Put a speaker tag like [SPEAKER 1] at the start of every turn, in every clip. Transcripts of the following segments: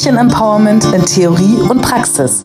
[SPEAKER 1] Mädchen-Empowerment in Theorie und Praxis.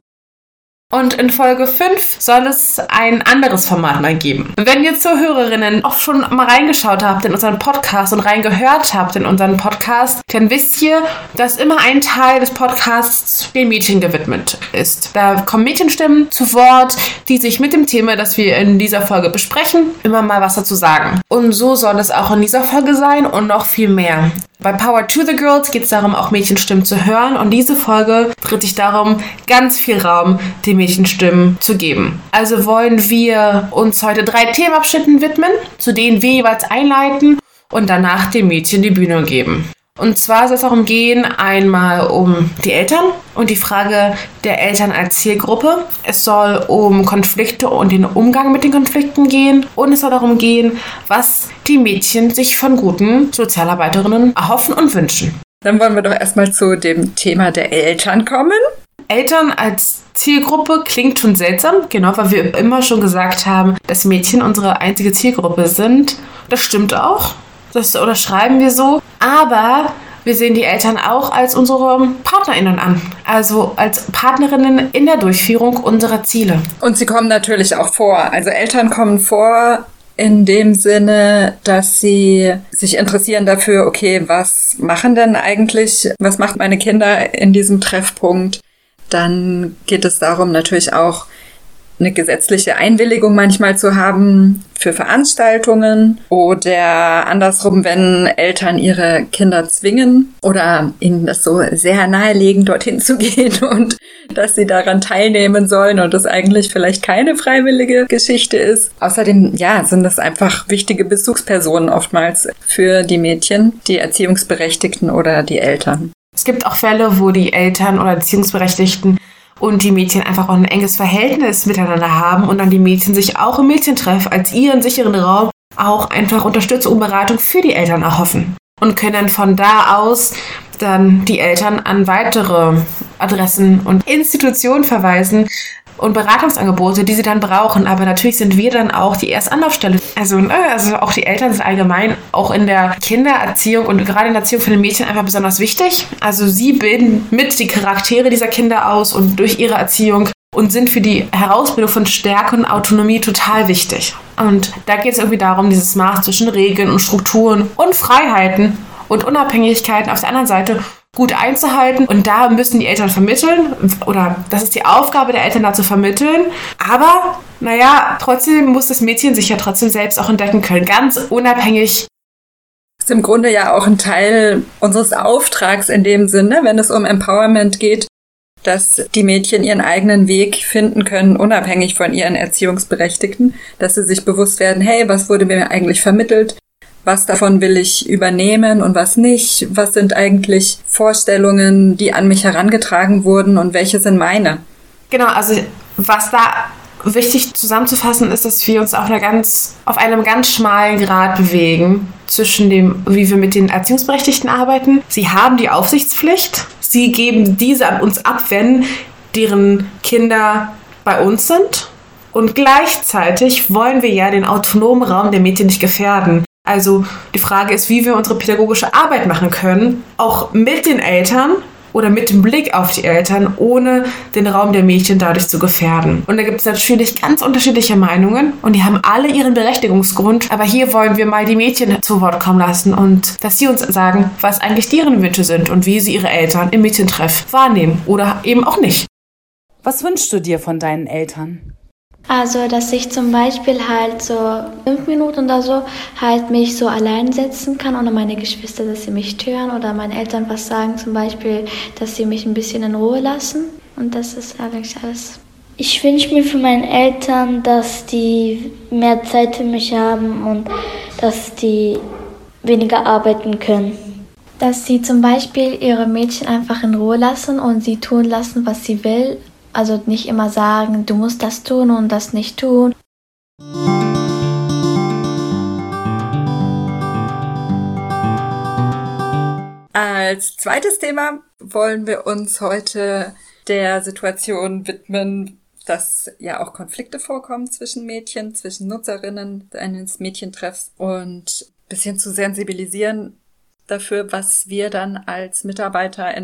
[SPEAKER 2] Und in Folge 5 soll es ein anderes Format mal geben. Wenn ihr Zuhörerinnen auch schon mal reingeschaut habt in unseren Podcast und reingehört habt in unseren Podcast, dann wisst ihr, dass immer ein Teil des Podcasts den Mädchen gewidmet ist. Da kommen Mädchenstimmen zu Wort, die sich mit dem Thema, das wir in dieser Folge besprechen, immer mal was dazu sagen. Und so soll es auch in dieser Folge sein und noch viel mehr. Bei Power to the Girls geht es darum, auch Mädchenstimmen zu hören. Und diese Folge dreht sich darum, ganz viel Raum den Mädchenstimmen zu geben. Also wollen wir uns heute 3 Themenabschnitten widmen, zu denen wir jeweils einleiten und danach den Mädchen die Bühne geben. Und zwar soll es darum gehen, einmal um die Eltern und die Frage der Eltern als Zielgruppe. Es soll um Konflikte und den Umgang mit den Konflikten gehen. Und es soll darum gehen, was die Mädchen sich von guten Sozialarbeiterinnen erhoffen und wünschen.
[SPEAKER 3] Dann wollen wir doch erstmal zu dem Thema der Eltern kommen.
[SPEAKER 2] Eltern als Zielgruppe klingt schon seltsam, genau, weil wir immer schon gesagt haben, dass Mädchen unsere einzige Zielgruppe sind. Das stimmt auch. Das unterschreiben wir so, aber wir sehen die Eltern auch als unsere PartnerInnen an, also als Partnerinnen in der Durchführung unserer Ziele.
[SPEAKER 3] Und sie kommen natürlich auch vor, also Eltern kommen vor in dem Sinne, dass sie sich interessieren dafür, okay, was machen denn eigentlich, was macht meine Kinder in diesem Treffpunkt? Dann geht es darum, natürlich auch eine gesetzliche Einwilligung manchmal zu haben für Veranstaltungen oder andersrum, wenn Eltern ihre Kinder zwingen oder ihnen das so sehr nahelegen, dorthin zu gehen und dass sie daran teilnehmen sollen und das eigentlich vielleicht keine freiwillige Geschichte ist. Außerdem, ja, sind das einfach wichtige Bezugspersonen oftmals für die Mädchen, die Erziehungsberechtigten oder die Eltern.
[SPEAKER 2] Es gibt auch Fälle, wo die Eltern oder Erziehungsberechtigten und die Mädchen einfach auch ein enges Verhältnis miteinander haben und dann die Mädchen sich auch im Mädchentreff als ihren sicheren Raum auch einfach Unterstützung und Beratung für die Eltern erhoffen und können von da aus dann die Eltern an weitere Adressen und Institutionen verweisen und Beratungsangebote, die sie dann brauchen. Aber natürlich sind wir dann auch die erste Anlaufstelle. Also auch die Eltern sind allgemein auch in der Kindererziehung und gerade in der Erziehung von den Mädchen einfach besonders wichtig. Also sie bilden mit die Charaktere dieser Kinder aus und durch ihre Erziehung und sind für die Herausbildung von Stärke und Autonomie total wichtig. Und da geht es irgendwie darum, dieses Maß zwischen Regeln und Strukturen und Freiheiten und Unabhängigkeiten auf der anderen Seite gut einzuhalten. Und da müssen die Eltern vermitteln, oder das ist die Aufgabe der Eltern, da zu vermitteln. Aber, trotzdem muss das Mädchen sich ja trotzdem selbst auch entdecken können, ganz unabhängig.
[SPEAKER 3] Das ist im Grunde ja auch ein Teil unseres Auftrags in dem Sinne, wenn es um Empowerment geht, dass die Mädchen ihren eigenen Weg finden können, unabhängig von ihren Erziehungsberechtigten, dass sie sich bewusst werden, hey, was wurde mir eigentlich vermittelt? Was davon will ich übernehmen und was nicht? Was sind eigentlich Vorstellungen, die an mich herangetragen wurden und welche sind meine?
[SPEAKER 2] Genau, also was da wichtig zusammenzufassen ist, dass wir uns auf einem ganz schmalen Grat bewegen zwischen dem, wie wir mit den Erziehungsberechtigten arbeiten. Sie haben die Aufsichtspflicht. Sie geben diese an uns ab, wenn deren Kinder bei uns sind. Und gleichzeitig wollen wir ja den autonomen Raum der Mädchen nicht gefährden. Also die Frage ist, wie wir unsere pädagogische Arbeit machen können, auch mit den Eltern oder mit dem Blick auf die Eltern, ohne den Raum der Mädchen dadurch zu gefährden. Und da gibt es natürlich ganz unterschiedliche Meinungen und die haben alle ihren Berechtigungsgrund. Aber hier wollen wir mal die Mädchen zu Wort kommen lassen und dass sie uns sagen, was eigentlich deren Wünsche sind und wie sie ihre Eltern im Mädchentreff wahrnehmen oder eben auch nicht.
[SPEAKER 1] Was wünschst du dir von deinen Eltern?
[SPEAKER 4] Also, dass ich zum Beispiel halt so 5 Minuten oder so halt mich so allein setzen kann ohne meine Geschwister, dass sie mich stören oder meine Eltern was sagen, zum Beispiel, dass sie mich ein bisschen in Ruhe lassen. Und das ist eigentlich alles.
[SPEAKER 5] Ich wünsche mir für meine Eltern, dass die mehr Zeit für mich haben und dass die weniger arbeiten können.
[SPEAKER 4] Dass sie zum Beispiel ihre Mädchen einfach in Ruhe lassen und sie tun lassen, was sie will. Also nicht immer sagen, du musst das tun und das nicht tun.
[SPEAKER 3] Als zweites Thema wollen wir uns heute der Situation widmen, dass ja auch Konflikte vorkommen zwischen Mädchen, zwischen Nutzerinnen eines Mädchentreffs und ein bisschen zu sensibilisieren dafür, was wir dann als MitarbeiterInnen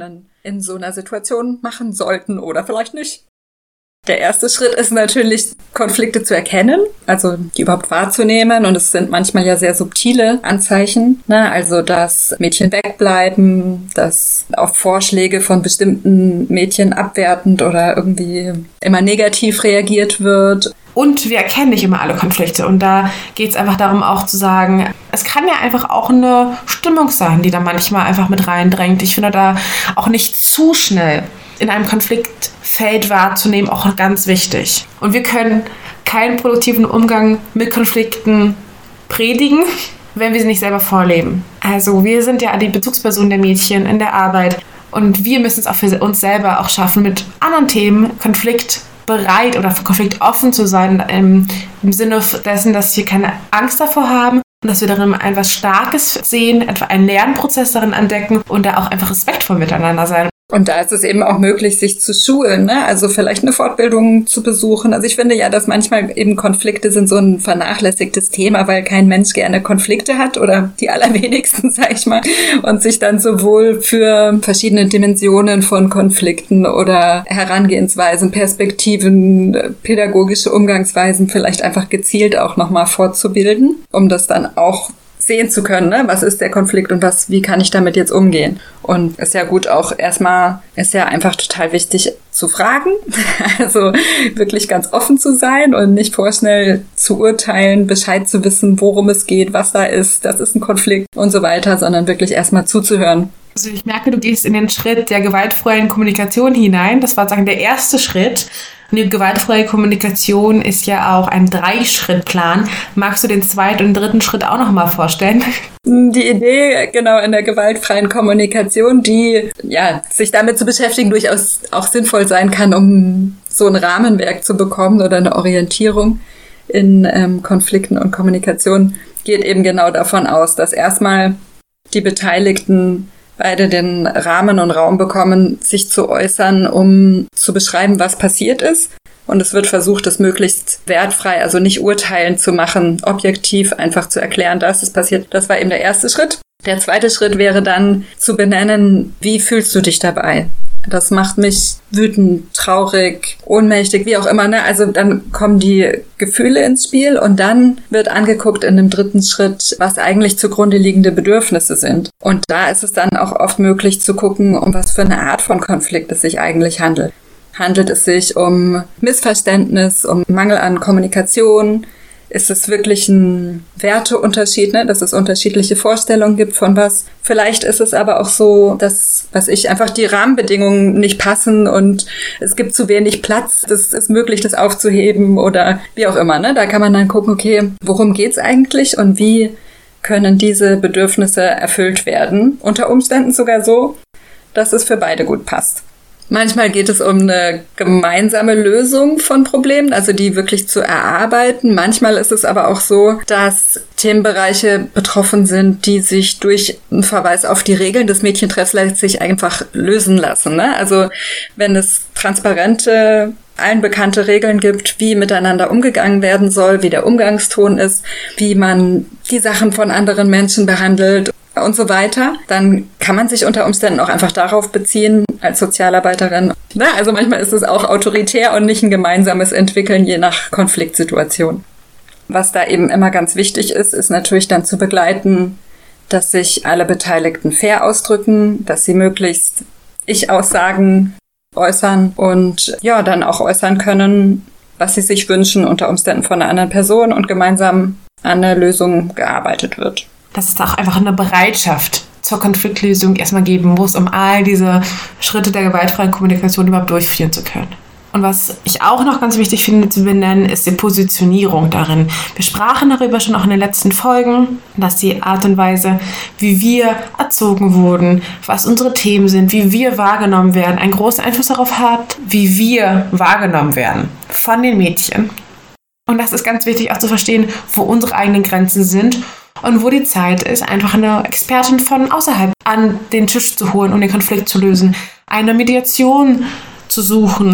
[SPEAKER 3] in so einer Situation machen sollten oder vielleicht nicht. Der erste Schritt ist natürlich, Konflikte zu erkennen, also die überhaupt wahrzunehmen. Und es sind manchmal ja sehr subtile Anzeichen, ne? Also dass Mädchen wegbleiben, dass auf Vorschläge von bestimmten Mädchen abwertend oder irgendwie immer negativ reagiert wird.
[SPEAKER 2] Und wir erkennen nicht immer alle Konflikte. Und da geht es einfach darum auch zu sagen, es kann ja einfach auch eine Stimmung sein, die da manchmal einfach mit reindrängt. Ich finde da auch nicht zu schnell in einem Konfliktfeld wahrzunehmen, auch ganz wichtig. Und wir können keinen produktiven Umgang mit Konflikten predigen, wenn wir sie nicht selber vorleben. Also wir sind ja die Bezugspersonen der Mädchen in der Arbeit und wir müssen es auch für uns selber auch schaffen, mit anderen Themen konfliktbereit oder konfliktoffen zu sein, im Sinne dessen, dass wir keine Angst davor haben und dass wir darin etwas Starkes sehen, etwa einen Lernprozess darin entdecken und da auch einfach respektvoll miteinander sein.
[SPEAKER 3] Und da ist es eben auch möglich, sich zu schulen, ne? Also vielleicht eine Fortbildung zu besuchen. Also ich finde ja, dass manchmal eben Konflikte sind so ein vernachlässigtes Thema, weil kein Mensch gerne Konflikte hat oder die allerwenigsten, sag ich mal, und sich dann sowohl für verschiedene Dimensionen von Konflikten oder Herangehensweisen, Perspektiven, pädagogische Umgangsweisen vielleicht einfach gezielt auch nochmal fortzubilden, um das dann auch sehen zu können, ne? Was ist der Konflikt und wie kann ich damit jetzt umgehen? Und ist ja gut auch erstmal, ist ja einfach total wichtig zu fragen, also wirklich ganz offen zu sein und nicht vorschnell zu urteilen, Bescheid zu wissen, worum es geht, was da ist, das ist ein Konflikt und so weiter, sondern wirklich erstmal zuzuhören.
[SPEAKER 2] Also ich merke, du gehst in den Schritt der gewaltfreien Kommunikation hinein. Das war sozusagen der erste Schritt. Und die gewaltfreie Kommunikation ist ja auch ein 3-Schritt-Plan. Magst du den zweiten und dritten Schritt auch nochmal vorstellen?
[SPEAKER 3] Die Idee, genau, in der gewaltfreien Kommunikation, die ja sich damit zu beschäftigen, durchaus auch sinnvoll sein kann, um so ein Rahmenwerk zu bekommen oder eine Orientierung in Konflikten und Kommunikation, geht eben genau davon aus, dass erstmal die Beteiligten beide den Rahmen und Raum bekommen, sich zu äußern, um zu beschreiben, was passiert ist. Und es wird versucht, das möglichst wertfrei, also nicht urteilend zu machen, objektiv einfach zu erklären, dass es passiert. Das war eben der erste Schritt. Der zweite Schritt wäre dann zu benennen, wie fühlst du dich dabei? Das macht mich wütend, traurig, ohnmächtig, wie auch immer, ne? Also dann kommen die Gefühle ins Spiel und dann wird angeguckt in dem dritten Schritt, was eigentlich zugrunde liegende Bedürfnisse sind. Und da ist es dann auch oft möglich zu gucken, um was für eine Art von Konflikt es sich eigentlich handelt. Handelt es sich um Missverständnis, um Mangel an Kommunikation? Ist es wirklich ein Werteunterschied, ne? Dass es unterschiedliche Vorstellungen gibt von was? Vielleicht ist es aber auch so, dass, einfach die Rahmenbedingungen nicht passen und es gibt zu wenig Platz. Das ist möglich, das aufzuheben oder wie auch immer, ne? Da kann man dann gucken, okay, worum geht's eigentlich und wie können diese Bedürfnisse erfüllt werden? Unter Umständen sogar so, dass es für beide gut passt. Manchmal geht es um eine gemeinsame Lösung von Problemen, also die wirklich zu erarbeiten. Manchmal ist es aber auch so, dass Themenbereiche betroffen sind, die sich durch einen Verweis auf die Regeln des Mädchentreffs letztlich einfach lösen lassen, ne? Also wenn es transparente, allen bekannte Regeln gibt, wie miteinander umgegangen werden soll, wie der Umgangston ist, wie man die Sachen von anderen Menschen behandelt und so weiter, dann kann man sich unter Umständen auch einfach darauf beziehen als Sozialarbeiterin. Na, also manchmal ist es auch autoritär und nicht ein gemeinsames Entwickeln, je nach Konfliktsituation. Was da eben immer ganz wichtig ist, ist natürlich dann zu begleiten, dass sich alle Beteiligten fair ausdrücken, dass sie möglichst Ich-Aussagen äußern und ja, dann auch äußern können, was sie sich wünschen, unter Umständen von einer anderen Person und gemeinsam an einer Lösung gearbeitet wird.
[SPEAKER 2] Dass es auch einfach eine Bereitschaft zur Konfliktlösung erstmal geben muss, um all diese Schritte der gewaltfreien Kommunikation überhaupt durchführen zu können. Und was ich auch noch ganz wichtig finde zu benennen, ist die Positionierung darin. Wir sprachen darüber schon auch in den letzten Folgen, dass die Art und Weise, wie wir erzogen wurden, was unsere Themen sind, wie wir wahrgenommen werden, einen großen Einfluss darauf hat, wie wir wahrgenommen werden von den Mädchen. Und das ist ganz wichtig auch zu verstehen, wo unsere eigenen Grenzen sind und wo die Zeit ist, einfach eine Expertin von außerhalb an den Tisch zu holen, um den Konflikt zu lösen, eine Mediation zu suchen,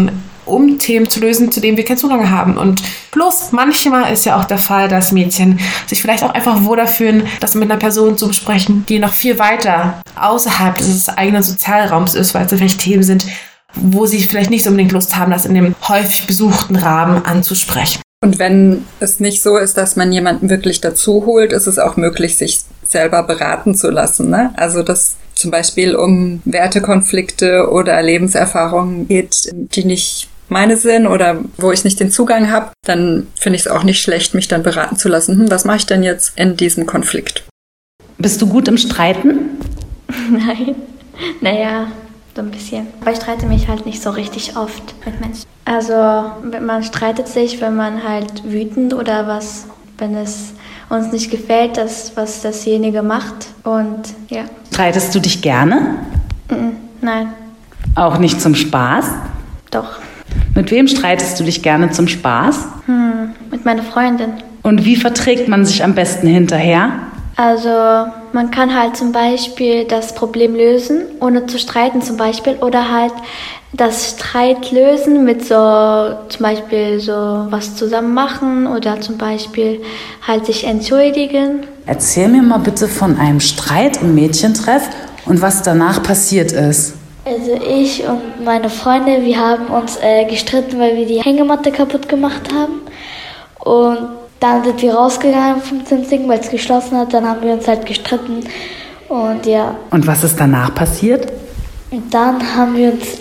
[SPEAKER 2] um Themen zu lösen, zu denen wir keinen Zugang haben. Und bloß manchmal ist ja auch der Fall, dass Mädchen sich vielleicht auch einfach wohler fühlen, das mit einer Person zu besprechen, die noch viel weiter außerhalb des eigenen Sozialraums ist, weil es vielleicht Themen sind, wo sie vielleicht nicht so unbedingt Lust haben, das in dem häufig besuchten Rahmen anzusprechen.
[SPEAKER 3] Und wenn es nicht so ist, dass man jemanden wirklich dazu holt, ist es auch möglich, sich selber beraten zu lassen, ne? Also dass zum Beispiel um Wertekonflikte oder Lebenserfahrungen geht, die nicht meine sind oder wo ich nicht den Zugang habe, dann finde ich es auch nicht schlecht, mich dann beraten zu lassen. Was mache ich denn jetzt in diesem Konflikt?
[SPEAKER 1] Bist du gut im Streiten?
[SPEAKER 4] Nein. Naja, so ein bisschen. Aber ich streite mich halt nicht so richtig oft mit Menschen. Also man streitet sich, wenn man halt wütend oder wenn es uns nicht gefällt, was dasjenige macht. Und ja.
[SPEAKER 1] Streitest du dich gerne?
[SPEAKER 4] Nein.
[SPEAKER 1] Auch nicht zum Spaß?
[SPEAKER 4] Doch.
[SPEAKER 1] Mit wem streitest du dich gerne zum Spaß?
[SPEAKER 4] Mit meiner Freundin.
[SPEAKER 1] Und wie verträgt man sich am besten hinterher?
[SPEAKER 4] Also man kann halt zum Beispiel das Problem lösen, ohne zu streiten zum Beispiel. Oder halt das Streit lösen mit so zum Beispiel so was zusammen machen oder zum Beispiel halt sich entschuldigen.
[SPEAKER 1] Erzähl mir mal bitte von einem Streit im Mädchentreff und was danach passiert ist.
[SPEAKER 5] Also ich und meine Freunde, wir haben uns gestritten, weil wir die Hängematte kaputt gemacht haben. Und dann sind wir rausgegangen vom Zimzigen, weil es geschlossen hat. Dann haben wir uns halt gestritten. Und ja.
[SPEAKER 1] Und was ist danach passiert?
[SPEAKER 5] Und dann konnten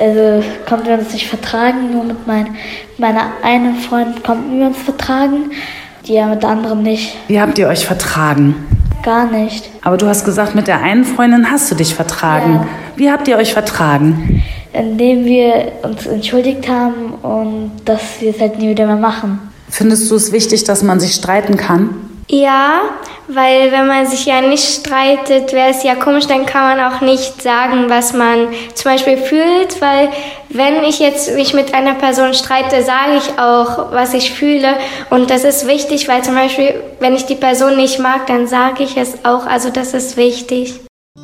[SPEAKER 5] wir uns nicht vertragen. Nur mit meiner einen Freundin konnten wir uns vertragen. Die ja mit der anderen nicht.
[SPEAKER 1] Wie habt ihr euch vertragen?
[SPEAKER 5] Gar nicht.
[SPEAKER 1] Aber du hast gesagt, mit der einen Freundin hast du dich vertragen.
[SPEAKER 5] Ja.
[SPEAKER 1] Wie habt ihr euch vertragen?
[SPEAKER 5] Indem wir uns entschuldigt haben und dass wir es halt nie wieder mehr machen.
[SPEAKER 1] Findest du es wichtig, dass man sich streiten kann?
[SPEAKER 6] Ja, weil wenn man sich ja nicht streitet, wäre es ja komisch, dann kann man auch nicht sagen, was man zum Beispiel fühlt, weil wenn ich jetzt mich mit einer Person streite, sage ich auch, was ich fühle und das ist wichtig, weil zum Beispiel, wenn ich die Person nicht mag, dann sage ich es auch, also das ist wichtig.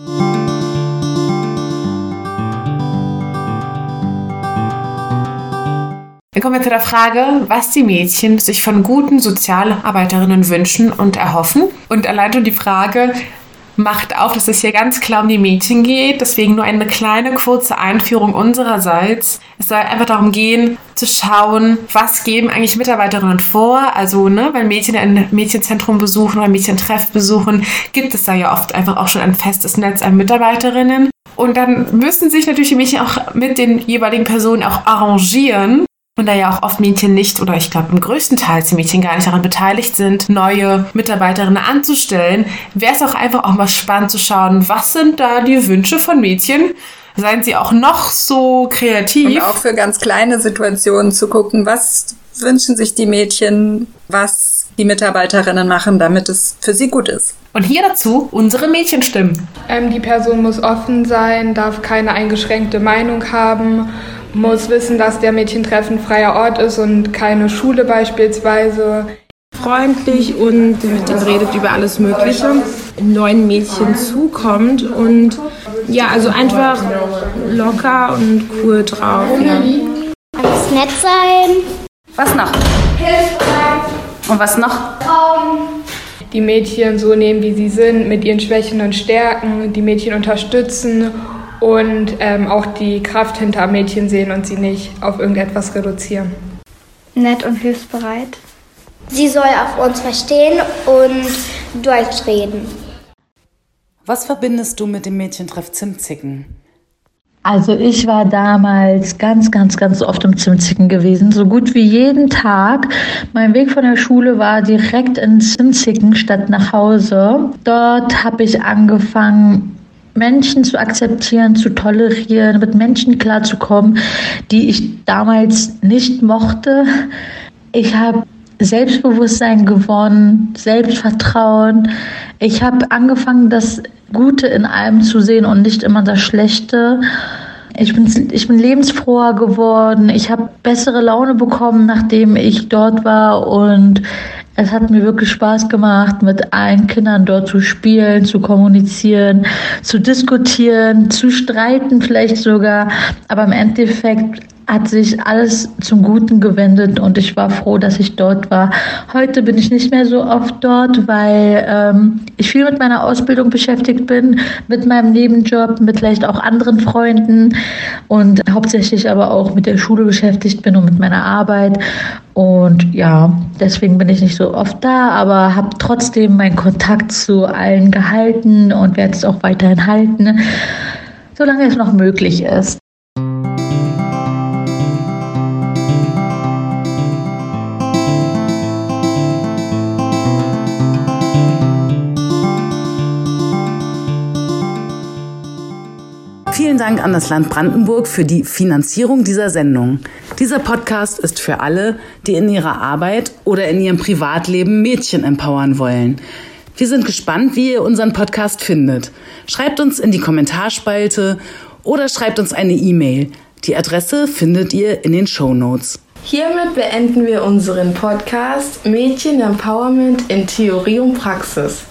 [SPEAKER 2] Dann kommen wir zu der Frage, was die Mädchen sich von guten Sozialarbeiterinnen wünschen und erhoffen. Und allein schon die Frage macht auf, dass es hier ganz klar um die Mädchen geht. Deswegen nur eine kleine, kurze Einführung unsererseits. Es soll einfach darum gehen, zu schauen, was geben eigentlich Mitarbeiterinnen vor. Also, wenn Mädchen ein Mädchenzentrum besuchen oder ein Mädchentreff besuchen, gibt es da ja oft einfach auch schon ein festes Netz an Mitarbeiterinnen. Und dann müssen sich natürlich die Mädchen auch mit den jeweiligen Personen auch arrangieren. Und da ja auch oft Mädchen nicht, oder ich glaube im größten Teil die Mädchen gar nicht daran beteiligt sind, neue Mitarbeiterinnen anzustellen, wäre es auch einfach auch mal spannend zu schauen, was sind da die Wünsche von Mädchen? Seien sie auch noch so kreativ.
[SPEAKER 3] Und auch für ganz kleine Situationen zu gucken, was wünschen sich die Mädchen, was die Mitarbeiterinnen machen, damit es für sie gut ist.
[SPEAKER 2] Und hier dazu unsere Mädchenstimmen.
[SPEAKER 7] Die Person muss offen sein, darf keine eingeschränkte Meinung haben, muss wissen, dass der Mädchentreff ein freier Ort ist und keine Schule beispielsweise.
[SPEAKER 8] Freundlich und mit denen redet über alles Mögliche, neuen Mädchen zukommt und ja, also einfach locker und cool drauf. Ja.
[SPEAKER 6] Alles nett sein.
[SPEAKER 1] Was noch?
[SPEAKER 6] Hilfsbereit.
[SPEAKER 1] Und was noch?
[SPEAKER 7] Die Mädchen so nehmen, wie sie sind, mit ihren Schwächen und Stärken, die Mädchen unterstützen und auch die Kraft hinter Mädchen sehen und sie nicht auf irgendetwas reduzieren.
[SPEAKER 6] Nett und hilfsbereit. Sie soll auf uns verstehen und Deutsch reden.
[SPEAKER 1] Was verbindest du mit dem Mädchentreff Zimzicken?
[SPEAKER 9] Also ich war damals ganz oft im Zimzicken gewesen, so gut wie jeden Tag. Mein Weg von der Schule war direkt ins Zimzicken statt nach Hause. Dort habe ich angefangen, Menschen zu akzeptieren, zu tolerieren, mit Menschen klarzukommen, die ich damals nicht mochte. Ich habe Selbstbewusstsein gewonnen, Selbstvertrauen. Ich habe angefangen, das Gute in allem zu sehen und nicht immer das Schlechte. Ich bin lebensfroher geworden. Ich habe bessere Laune bekommen, nachdem ich dort war. Und es hat mir wirklich Spaß gemacht, mit allen Kindern dort zu spielen, zu kommunizieren, zu diskutieren, zu streiten vielleicht sogar. Aber im Endeffekt hat sich alles zum Guten gewendet und ich war froh, dass ich dort war. Heute bin ich nicht mehr so oft dort, weil ich viel mit meiner Ausbildung beschäftigt bin, mit meinem Nebenjob, mit vielleicht auch anderen Freunden und hauptsächlich aber auch mit der Schule beschäftigt bin und mit meiner Arbeit. Und ja, deswegen bin ich nicht so oft da, aber habe trotzdem meinen Kontakt zu allen gehalten und werde es auch weiterhin halten, solange es noch möglich ist.
[SPEAKER 1] Vielen Dank an das Land Brandenburg für die Finanzierung dieser Sendung. Dieser Podcast ist für alle, die in ihrer Arbeit oder in ihrem Privatleben Mädchen empowern wollen. Wir sind gespannt, wie ihr unseren Podcast findet. Schreibt uns in die Kommentarspalte oder schreibt uns eine E-Mail. Die Adresse findet ihr in den Shownotes.
[SPEAKER 2] Hiermit beenden wir unseren Podcast Mädchen Empowerment in Theorie und Praxis.